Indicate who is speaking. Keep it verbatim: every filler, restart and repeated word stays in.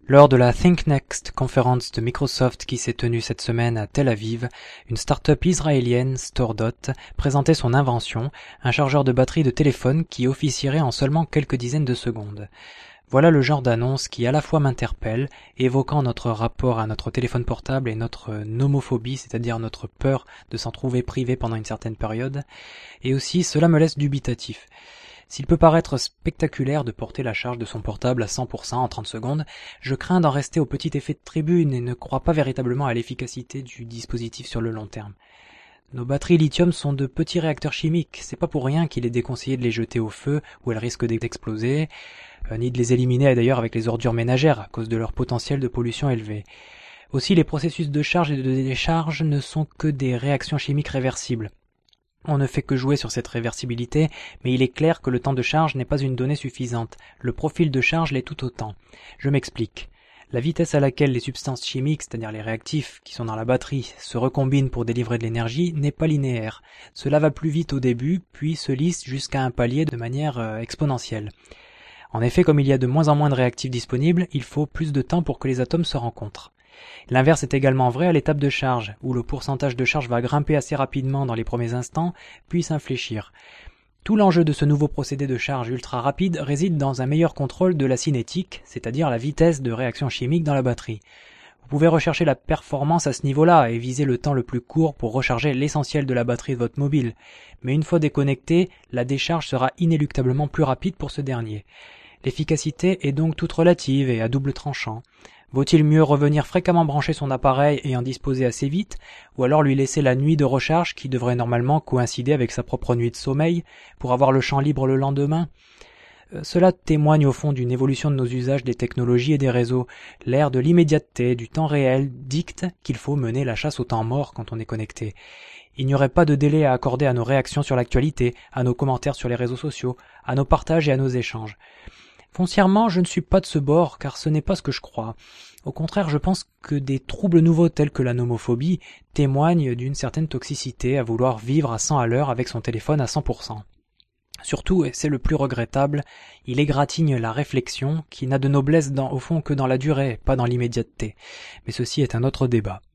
Speaker 1: Lors de la ThinkNext conférence de Microsoft qui s'est tenue cette semaine à Tel Aviv, une start-up israélienne, StoreDot, présentait son invention, un chargeur de batterie de téléphone qui officierait en seulement quelques dizaines de secondes. Voilà le genre d'annonce qui à la fois m'interpelle, évoquant notre rapport à notre téléphone portable et notre nomophobie, c'est-à-dire notre peur de s'en trouver privé pendant une certaine période, et aussi cela me laisse dubitatif. S'il peut paraître spectaculaire de porter la charge de son portable à cent pour cent en trente secondes, je crains d'en rester au petit effet de tribune et ne crois pas véritablement à l'efficacité du dispositif sur le long terme. Nos batteries lithium sont de petits réacteurs chimiques, c'est pas pour rien qu'il est déconseillé de les jeter au feu où elles risquent d'exploser, euh, ni de les éliminer d'ailleurs avec les ordures ménagères à cause de leur potentiel de pollution élevé. Aussi, les processus de charge et de décharge ne sont que des réactions chimiques réversibles. On ne fait que jouer sur cette réversibilité, mais il est clair que le temps de charge n'est pas une donnée suffisante. Le profil de charge l'est tout autant. Je m'explique. La vitesse à laquelle les substances chimiques, c'est-à-dire les réactifs qui sont dans la batterie, se recombinent pour délivrer de l'énergie n'est pas linéaire. Cela va plus vite au début, puis se lisse jusqu'à un palier de manière euh, exponentielle. En effet, comme il y a de moins en moins de réactifs disponibles, il faut plus de temps pour que les atomes se rencontrent. L'inverse est également vrai à l'étape de charge, où le pourcentage de charge va grimper assez rapidement dans les premiers instants, puis s'infléchir. Tout l'enjeu de ce nouveau procédé de charge ultra rapide réside dans un meilleur contrôle de la cinétique, c'est-à-dire la vitesse de réaction chimique dans la batterie. Vous pouvez rechercher la performance à ce niveau-là et viser le temps le plus court pour recharger l'essentiel de la batterie de votre mobile. Mais une fois déconnecté, la décharge sera inéluctablement plus rapide pour ce dernier. L'efficacité est donc toute relative et à double tranchant. Vaut-il mieux revenir fréquemment brancher son appareil et en disposer assez vite, ou alors lui laisser la nuit de recharge qui devrait normalement coïncider avec sa propre nuit de sommeil, pour avoir le champ libre le lendemain ? euh, Cela témoigne au fond d'une évolution de nos usages des technologies et des réseaux. L'ère de l'immédiateté, du temps réel, dicte qu'il faut mener la chasse au temps mort quand on est connecté. Il n'y aurait pas de délai à accorder à nos réactions sur l'actualité, à nos commentaires sur les réseaux sociaux, à nos partages et à nos échanges. Foncièrement, je ne suis pas de ce bord, car ce n'est pas ce que je crois. Au contraire, je pense que des troubles nouveaux tels que la nomophobie témoignent d'une certaine toxicité à vouloir vivre à cent à l'heure avec son téléphone à cent pour cent. Surtout, et c'est le plus regrettable, il égratigne la réflexion qui n'a de noblesse dans, au fond que dans la durée, pas dans l'immédiateté. Mais ceci est un autre débat.